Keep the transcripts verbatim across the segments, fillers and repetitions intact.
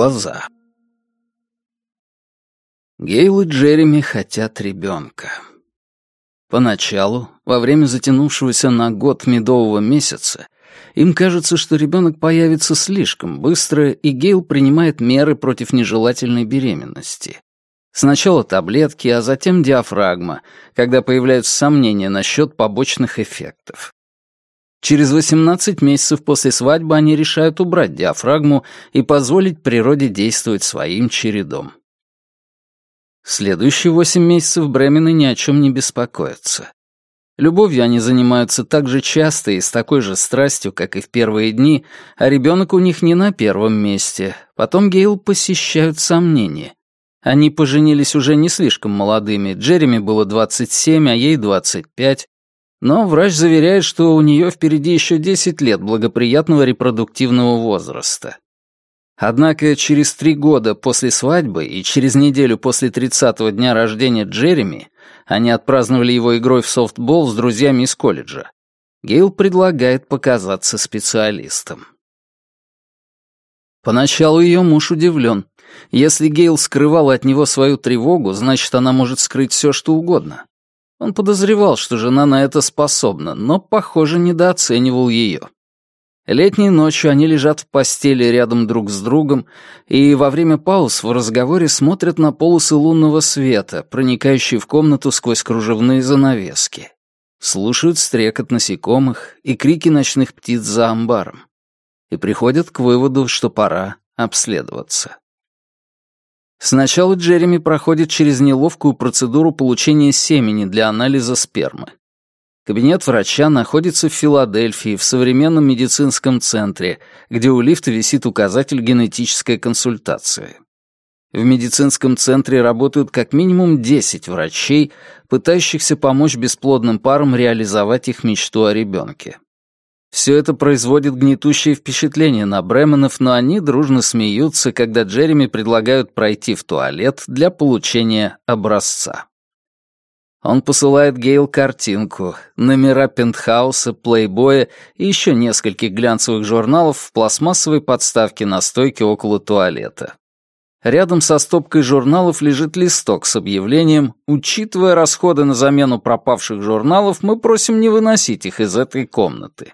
глаза. Гейл и Джереми хотят ребенка. Поначалу, во время затянувшегося на год медового месяца, им кажется, что ребенок появится слишком быстро, и Гейл принимает меры против нежелательной беременности. Сначала таблетки, а затем диафрагма, когда появляются сомнения насчет побочных эффектов. Через восемнадцать месяцев после свадьбы они решают убрать диафрагму и позволить природе действовать своим чередом. Следующие восемь месяцев Бремены ни о чем не беспокоятся. Любовью они занимаются так же часто и с такой же страстью, как и в первые дни, а ребенок у них не на первом месте. Потом Гейл посещают сомнения. Они поженились уже не слишком молодыми, Джереми было двадцать семь, а ей двадцать пять. Но врач заверяет, что у нее впереди еще десять лет благоприятного репродуктивного возраста. Однако через три года после свадьбы и через неделю после тридцатого дня рождения Джереми, они отпраздновали его игрой в софтбол с друзьями из колледжа, Гейл предлагает показаться специалистом. Поначалу ее муж удивлен. Если Гейл скрывала от него свою тревогу, значит, она может скрыть все, что угодно. Он подозревал, что жена на это способна, но, похоже, недооценивал ее. Летней ночью они лежат в постели рядом друг с другом и во время пауз в разговоре смотрят на полосы лунного света, проникающие в комнату сквозь кружевные занавески. Слушают стрекот насекомых и крики ночных птиц за амбаром. И приходят к выводу, что пора обследоваться. Сначала Джереми проходит через неловкую процедуру получения семени для анализа спермы. Кабинет врача находится в Филадельфии, в современном медицинском центре, где у лифта висит указатель «Генетическая консультация». В медицинском центре работают как минимум десять врачей, пытающихся помочь бесплодным парам реализовать их мечту о ребенке. Все это производит гнетущее впечатление на Бременов, но они дружно смеются, когда Джереми предлагают пройти в туалет для получения образца. Он посылает Гейл картинку, номера Пентхауса, Плейбоя и еще нескольких глянцевых журналов в пластмассовой подставке на стойке около туалета. Рядом со стопкой журналов лежит листок с объявлением: «Учитывая расходы на замену пропавших журналов, мы просим не выносить их из этой комнаты».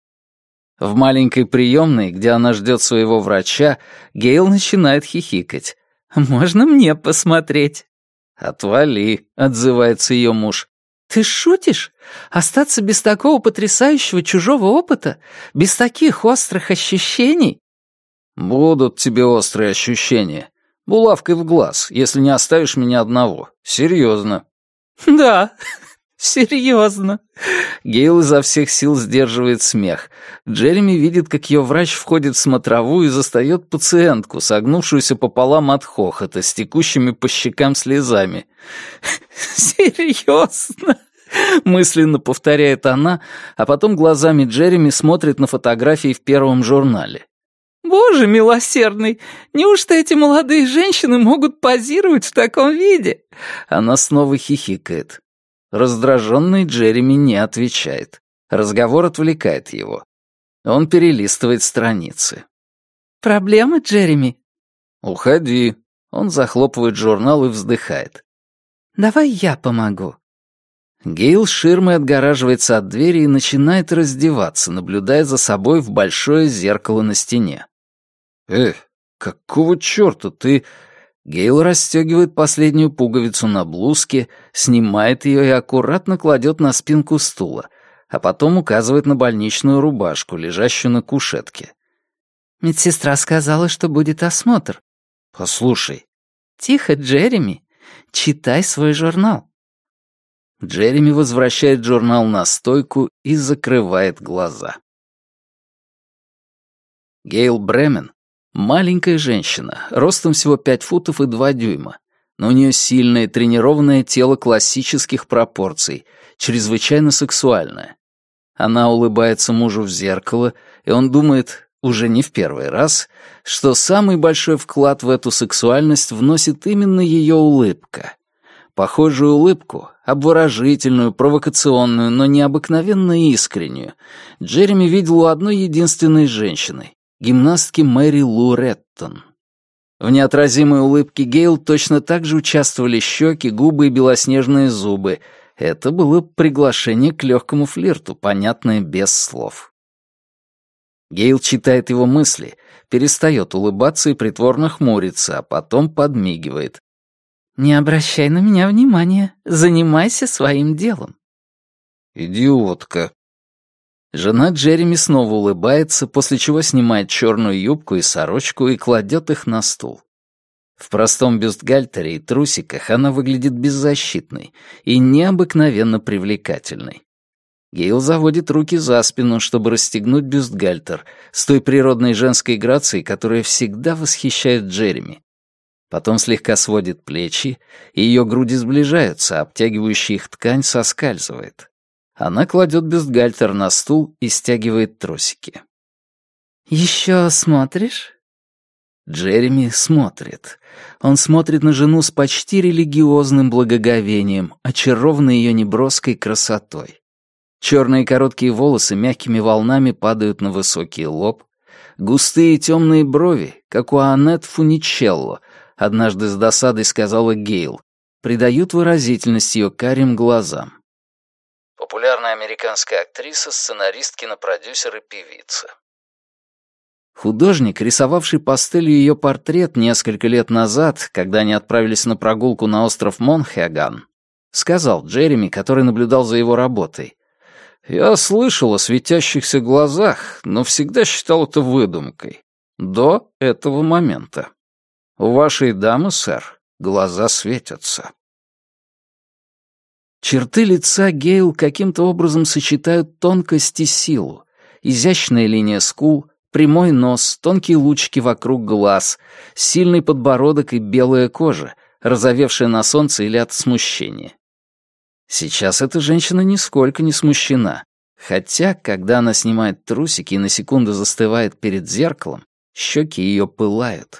В маленькой приемной, где она ждет своего врача, Гейл начинает хихикать. «Можно мне посмотреть?» «Отвали», — отзывается ее муж. «Ты шутишь? Остаться без такого потрясающего чужого опыта? Без таких острых ощущений?» «Будут тебе острые ощущения. Булавкой в глаз, если не оставишь меня одного. Серьезно». «Да, серьезно». Гейл изо всех сил сдерживает смех. Джереми видит, как ее врач входит в смотровую и застает пациентку, согнувшуюся пополам от хохота, с текущими по щекам слезами. «Серьезно?» — мысленно повторяет она, а потом глазами Джереми смотрит на фотографии в первом журнале. «Боже милосердный, неужто эти молодые женщины могут позировать в таком виде?» Она снова хихикает. Раздраженный Джереми не отвечает. Разговор отвлекает его. Он перелистывает страницы. «Проблема, Джереми?» «Уходи». Он захлопывает журнал и вздыхает. «Давай я помогу». Гейл ширмой отгораживается от двери и начинает раздеваться, наблюдая за собой в большое зеркало на стене. «Эх, какого черта ты...» Гейл расстегивает последнюю пуговицу на блузке, снимает ее и аккуратно кладет на спинку стула, а потом указывает на больничную рубашку, лежащую на кушетке. «Медсестра сказала, что будет осмотр». «Послушай». «Тихо, Джереми. Читай свой журнал». Джереми возвращает журнал на стойку и закрывает глаза. Гейл Бремен — маленькая женщина, ростом всего пять футов и два дюйма, но у нее сильное тренированное тело классических пропорций, чрезвычайно сексуальное. Она улыбается мужу в зеркало, и он думает, уже не в первый раз, что самый большой вклад в эту сексуальность вносит именно ее улыбка. Похожую улыбку, обворожительную, провокационную, но необыкновенно искреннюю, Джереми видел у одной единственной женщины — гимнастки Мэри Лу Реттон. В неотразимой улыбке Гейл точно так же участвовали щеки, губы и белоснежные зубы. Это было приглашение к легкому флирту, понятное без слов. Гейл читает его мысли, перестает улыбаться и притворно хмурится, а потом подмигивает. «Не обращай на меня внимания, занимайся своим делом». «Идиотка». Жена Джереми снова улыбается, после чего снимает черную юбку и сорочку и кладет их на стул. В простом бюстгальтере и трусиках она выглядит беззащитной и необыкновенно привлекательной. Гейл заводит руки за спину, чтобы расстегнуть бюстгальтер с той природной женской грацией, которая всегда восхищает Джереми. Потом слегка сводит плечи, и ее груди сближаются, а обтягивающая их ткань соскальзывает. Она кладет бюстгальтер на стул и стягивает тросики. «Еще смотришь?» Джереми смотрит. Он смотрит на жену с почти религиозным благоговением, очарованный ее неброской красотой. Черные короткие волосы мягкими волнами падают на высокий лоб. Густые темные брови, как у Аннет Фуничелло, однажды с досадой сказала Гейл, придают выразительность ее карим глазам. Популярная американская актриса, сценарист, кинопродюсер и певица. Художник, рисовавший пастелью ее портрет несколько лет назад, когда они отправились на прогулку на остров Монхеган, сказал Джереми, который наблюдал за его работой: «Я слышал о светящихся глазах, но всегда считал это выдумкой. До этого момента. У вашей дамы, сэр, глаза светятся». Черты лица Гейл каким-то образом сочетают тонкость и силу. Изящная линия скул, прямой нос, тонкие лучики вокруг глаз, сильный подбородок и белая кожа, розовевшая на солнце или от смущения. Сейчас эта женщина нисколько не смущена, хотя, когда она снимает трусики и на секунду застывает перед зеркалом, щеки ее пылают.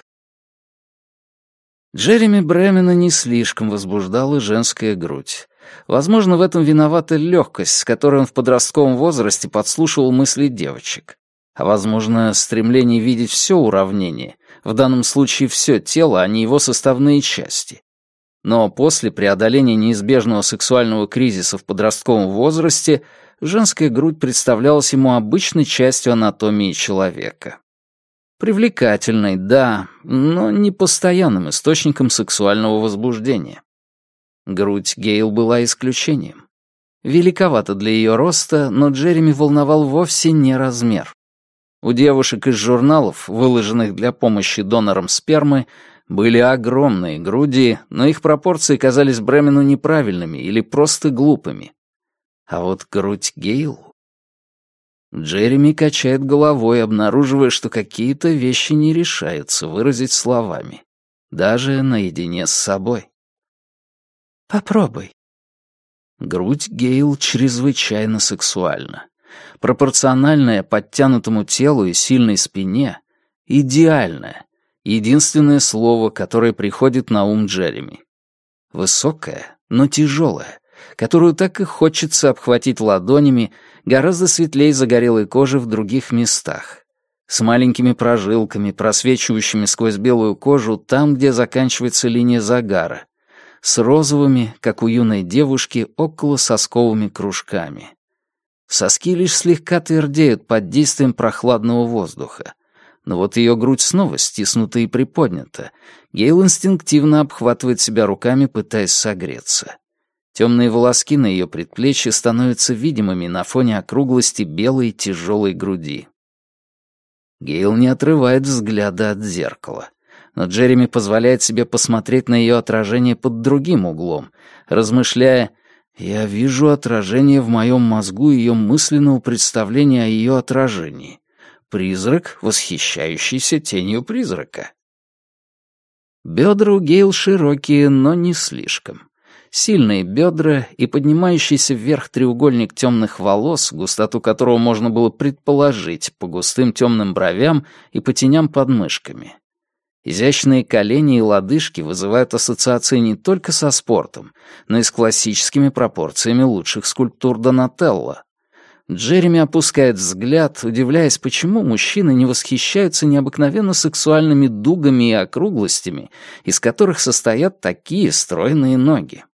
Джереми Бремена не слишком возбуждала женская грудь. Возможно, в этом виновата легкость, с которой он в подростковом возрасте подслушивал мысли девочек. А возможно, стремление видеть все уравнение, в данном случае все тело, а не его составные части. Но после преодоления неизбежного сексуального кризиса в подростковом возрасте женская грудь представлялась ему обычной частью анатомии человека. Привлекательной, да, но не постоянным источником сексуального возбуждения. Грудь Гейл была исключением. Великовато для ее роста, но Джереми волновал вовсе не размер. У девушек из журналов, выложенных для помощи донорам спермы, были огромные груди, но их пропорции казались Бремену неправильными или просто глупыми. А вот грудь Гейл... Джереми качает головой, обнаруживая, что какие-то вещи не решаются выразить словами, даже наедине с собой. «Попробуй». Грудь Гейл чрезвычайно сексуальна. Пропорциональная подтянутому телу и сильной спине, идеальная. Единственное слово, которое приходит на ум Джереми. Высокая, но тяжелая, которую так и хочется обхватить ладонями, гораздо светлее загорелой кожи в других местах. С маленькими прожилками, просвечивающими сквозь белую кожу там, где заканчивается линия загара. С розовыми, как у юной девушки, околососковыми кружками. Соски лишь слегка твердеют под действием прохладного воздуха. Но вот ее грудь снова стиснута и приподнята. Гейл инстинктивно обхватывает себя руками, пытаясь согреться. Темные волоски на ее предплечье становятся видимыми на фоне округлости белой тяжелой груди. Гейл не отрывает взгляда от зеркала. Но Джереми позволяет себе посмотреть на ее отражение под другим углом, размышляя: «Я вижу отражение в моем мозгу ее мысленного представления о ее отражении. Призрак, восхищающийся тенью призрака». Бедра у Гейл широкие, но не слишком. Сильные бедра и поднимающийся вверх треугольник темных волос, густоту которого можно было предположить по густым темным бровям и по теням под мышками. Изящные колени и лодыжки вызывают ассоциации не только со спортом, но и с классическими пропорциями лучших скульптур Донателло. Джереми опускает взгляд, удивляясь, почему мужчины не восхищаются необыкновенно сексуальными дугами и округлостями, из которых состоят такие стройные ноги.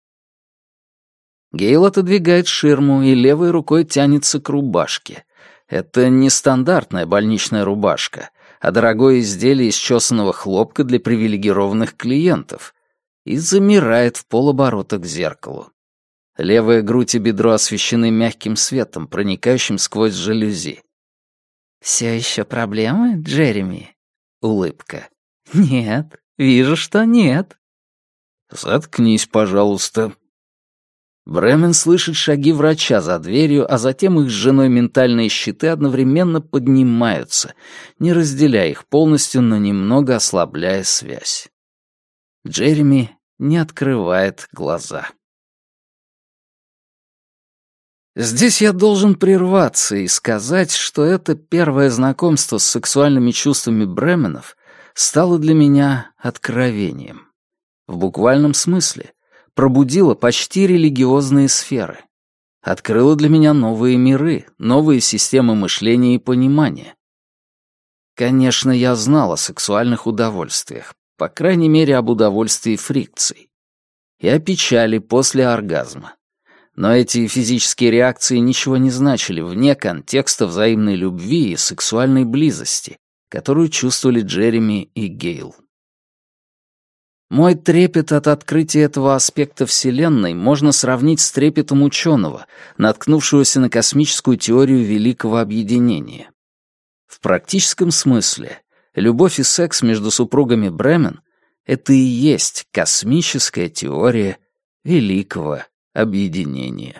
Гейл отодвигает ширму и левой рукой тянется к рубашке. Это не стандартная больничная рубашка, а дорогое изделие из чесаного хлопка для привилегированных клиентов, и замирает в полоборота к зеркалу. Левая грудь и бедро освещены мягким светом, проникающим сквозь жалюзи. «Все еще проблемы, Джереми?» Улыбка. «Нет, вижу, что нет». «Заткнись, пожалуйста». Бремен слышит шаги врача за дверью, а затем их с женой ментальные щиты одновременно поднимаются, не разделяя их полностью, но немного ослабляя связь. Джереми не открывает глаза. Здесь я должен прерваться и сказать, что это первое знакомство с сексуальными чувствами Бременов стало для меня откровением. В буквальном смысле пробудило почти религиозные сферы. Открыло для меня новые миры, новые системы мышления и понимания. Конечно, я знал о сексуальных удовольствиях, по крайней мере, об удовольствии фрикций, и о печали после оргазма. Но эти физические реакции ничего не значили вне контекста взаимной любви и сексуальной близости, которую чувствовали Джереми и Гейл. Мой трепет от открытия этого аспекта Вселенной можно сравнить с трепетом ученого, наткнувшегося на космическую теорию Великого Объединения. В практическом смысле любовь и секс между супругами Бремен — это и есть космическая теория Великого Объединения.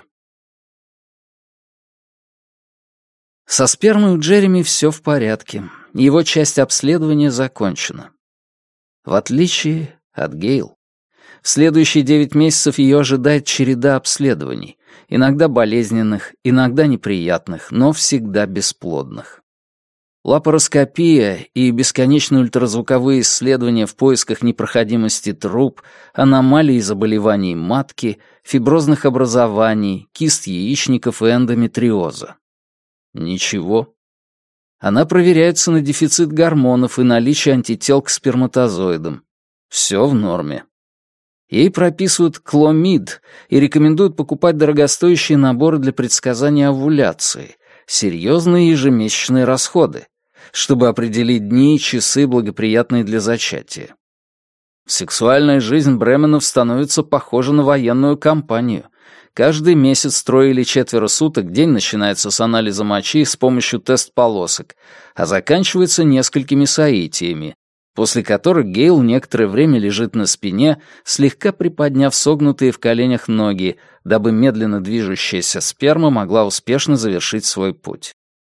Со спермой у Джереми все в порядке, его часть обследования закончена. В отличие от Гейл, в следующие девять месяцев ее ожидает череда обследований, иногда болезненных, иногда неприятных, но всегда бесплодных. Лапароскопия и бесконечные ультразвуковые исследования в поисках непроходимости труб, аномалий и заболеваний матки, фиброзных образований, кист яичников и эндометриоза. Ничего. Она проверяется на дефицит гормонов и наличие антител к сперматозоидам. Все в норме. Ей прописывают кломид и рекомендуют покупать дорогостоящие наборы для предсказания овуляции, серьезные ежемесячные расходы, чтобы определить дни и часы, благоприятные для зачатия. Сексуальная жизнь Бременов становится похожа на военную кампанию. Каждый месяц трое или четверо суток день начинается с анализа мочи с помощью тест-полосок, а заканчивается несколькими соитиями, после которых Гейл некоторое время лежит на спине, слегка приподняв согнутые в коленях ноги, дабы медленно движущаяся сперма могла успешно завершить свой путь.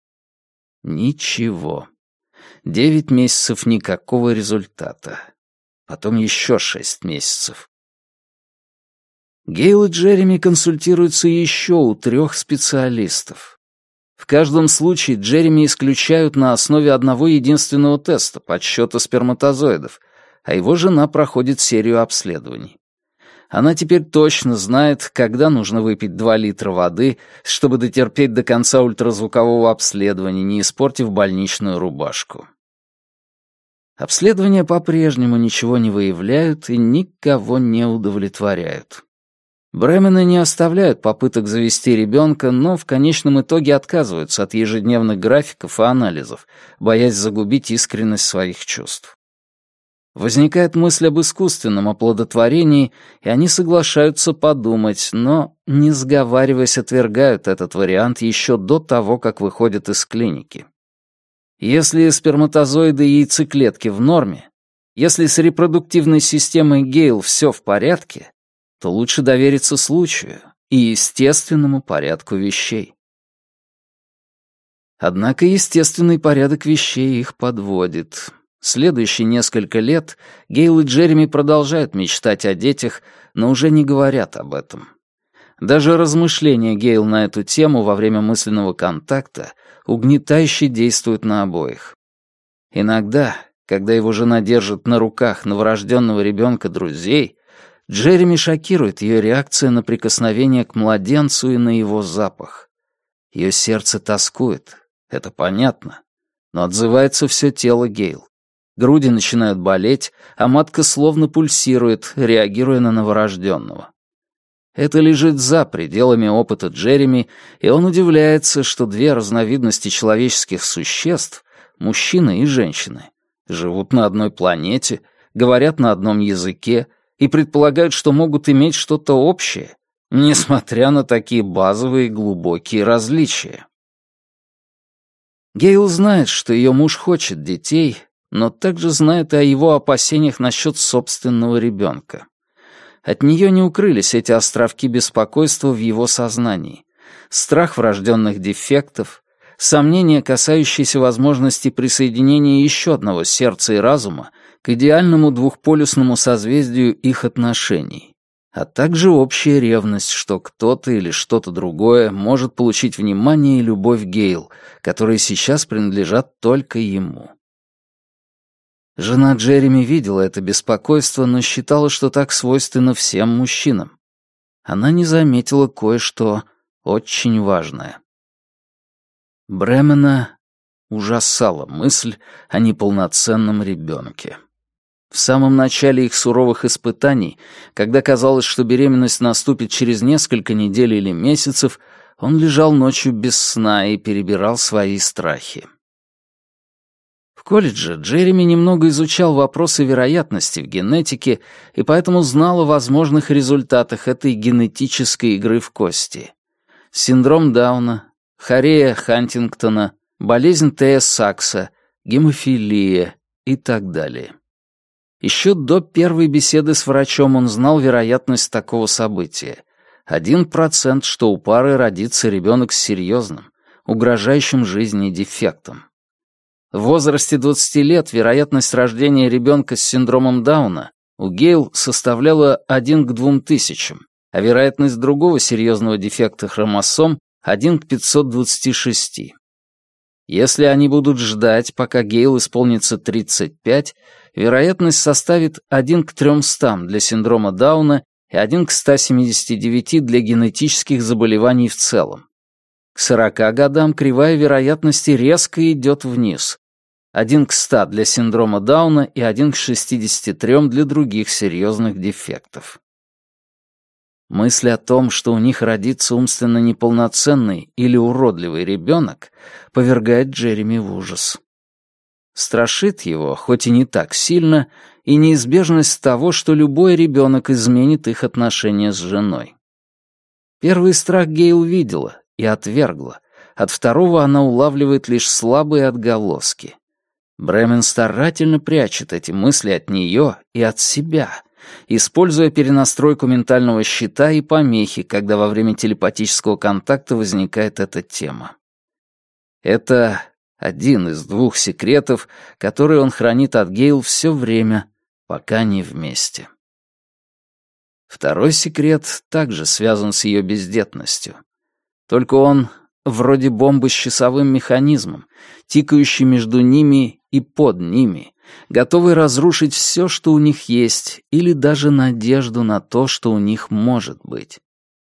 Ничего. Девять месяцев никакого результата. Потом еще шесть месяцев. Гейл и Джереми консультируются еще у трех специалистов. В каждом случае Джереми исключают на основе одного единственного теста подсчета сперматозоидов, а его жена проходит серию обследований. Она теперь точно знает, когда нужно выпить два литра воды, чтобы дотерпеть до конца ультразвукового обследования, не испортив больничную рубашку. Обследования по-прежнему ничего не выявляют и никого не удовлетворяют. Бремены не оставляют попыток завести ребенка, но в конечном итоге отказываются от ежедневных графиков и анализов, боясь загубить искренность своих чувств. Возникает мысль об искусственном оплодотворении, и они соглашаются подумать, но, не сговариваясь, отвергают этот вариант еще до того, как выходят из клиники. Если сперматозоиды и яйцеклетки в норме, если с репродуктивной системой Гейл все в порядке, то лучше довериться случаю и естественному порядку вещей. Однако естественный порядок вещей их подводит. Следующие несколько лет Гейл и Джереми продолжают мечтать о детях, но уже не говорят об этом. Даже размышления Гейл на эту тему во время мысленного контакта угнетающе действуют на обоих. Иногда, когда его жена держит на руках новорожденного ребенка друзей, Джереми шокирует ее реакция на прикосновение к младенцу и на его запах. Ее сердце тоскует, это понятно, но отзывается все тело Гейл. Груди начинают болеть, а матка словно пульсирует, реагируя на новорожденного. Это лежит за пределами опыта Джереми, и он удивляется, что две разновидности человеческих существ, мужчина и женщины, живут на одной планете, говорят на одном языке и предполагают, что могут иметь что-то общее, несмотря на такие базовые и глубокие различия. Гейл знает, что ее муж хочет детей, но также знает и о его опасениях насчет собственного ребенка. От нее не укрылись эти островки беспокойства в его сознании. Страх врожденных дефектов, сомнения, касающиеся возможности присоединения еще одного сердца и разума к идеальному двухполюсному созвездию их отношений, а также общая ревность, что кто-то или что-то другое может получить внимание и любовь Гейл, которые сейчас принадлежат только ему. Жена Джереми видела это беспокойство, но считала, что так свойственно всем мужчинам. Она не заметила кое-что очень важное. Бремена ужасала мысль о неполноценном ребенке. В самом начале их суровых испытаний, когда казалось, что беременность наступит через несколько недель или месяцев, он лежал ночью без сна и перебирал свои страхи. В колледже Джереми немного изучал вопросы вероятности в генетике и поэтому знал о возможных результатах этой генетической игры в кости. Синдром Дауна, хорея Хантингтона, болезнь Тея-Сакса, гемофилия и так далее. Еще до первой беседы с врачом он знал вероятность такого события. Один процент, что у пары родится ребенок с серьезным, угрожающим жизни дефектом. В возрасте двадцати лет вероятность рождения ребенка с синдромом Дауна у Гейл составляла один к двум тысячам, а вероятность другого серьезного дефекта хромосом — один к пятьсот двадцати шести. Если они будут ждать, пока Гейл исполнится тридцать пять, вероятность составит один к трёмстам для синдрома Дауна и один к ста семидесяти девяти для генетических заболеваний в целом. К сорока годам кривая вероятности резко идет вниз. один к ста для синдрома Дауна и один к шестидесяти трём для других серьезных дефектов. Мысль о том, что у них родится умственно неполноценный или уродливый ребенок, повергает Джереми в ужас. Страшит его, хоть и не так сильно, и неизбежность того, что любой ребенок изменит их отношения с женой. Первый страх Гейл видела и отвергла, от второго она улавливает лишь слабые отголоски. Бремен старательно прячет эти мысли от нее и от себя, используя перенастройку ментального щита и помехи, когда во время телепатического контакта возникает эта тема. Это один из двух секретов, которые он хранит от Гейл все время, пока они вместе. Второй секрет также связан с ее бездетностью. Только он вроде бомбы с часовым механизмом, тикающий между ними и под ними, готовый разрушить все, что у них есть, или даже надежду на то, что у них может быть.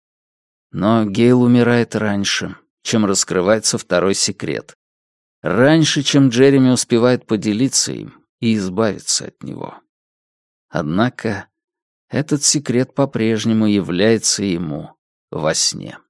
Но Гейл умирает раньше, чем раскрывается второй секрет. Раньше, чем Джереми успевает поделиться им и избавиться от него. Однако этот секрет по-прежнему является ему во сне.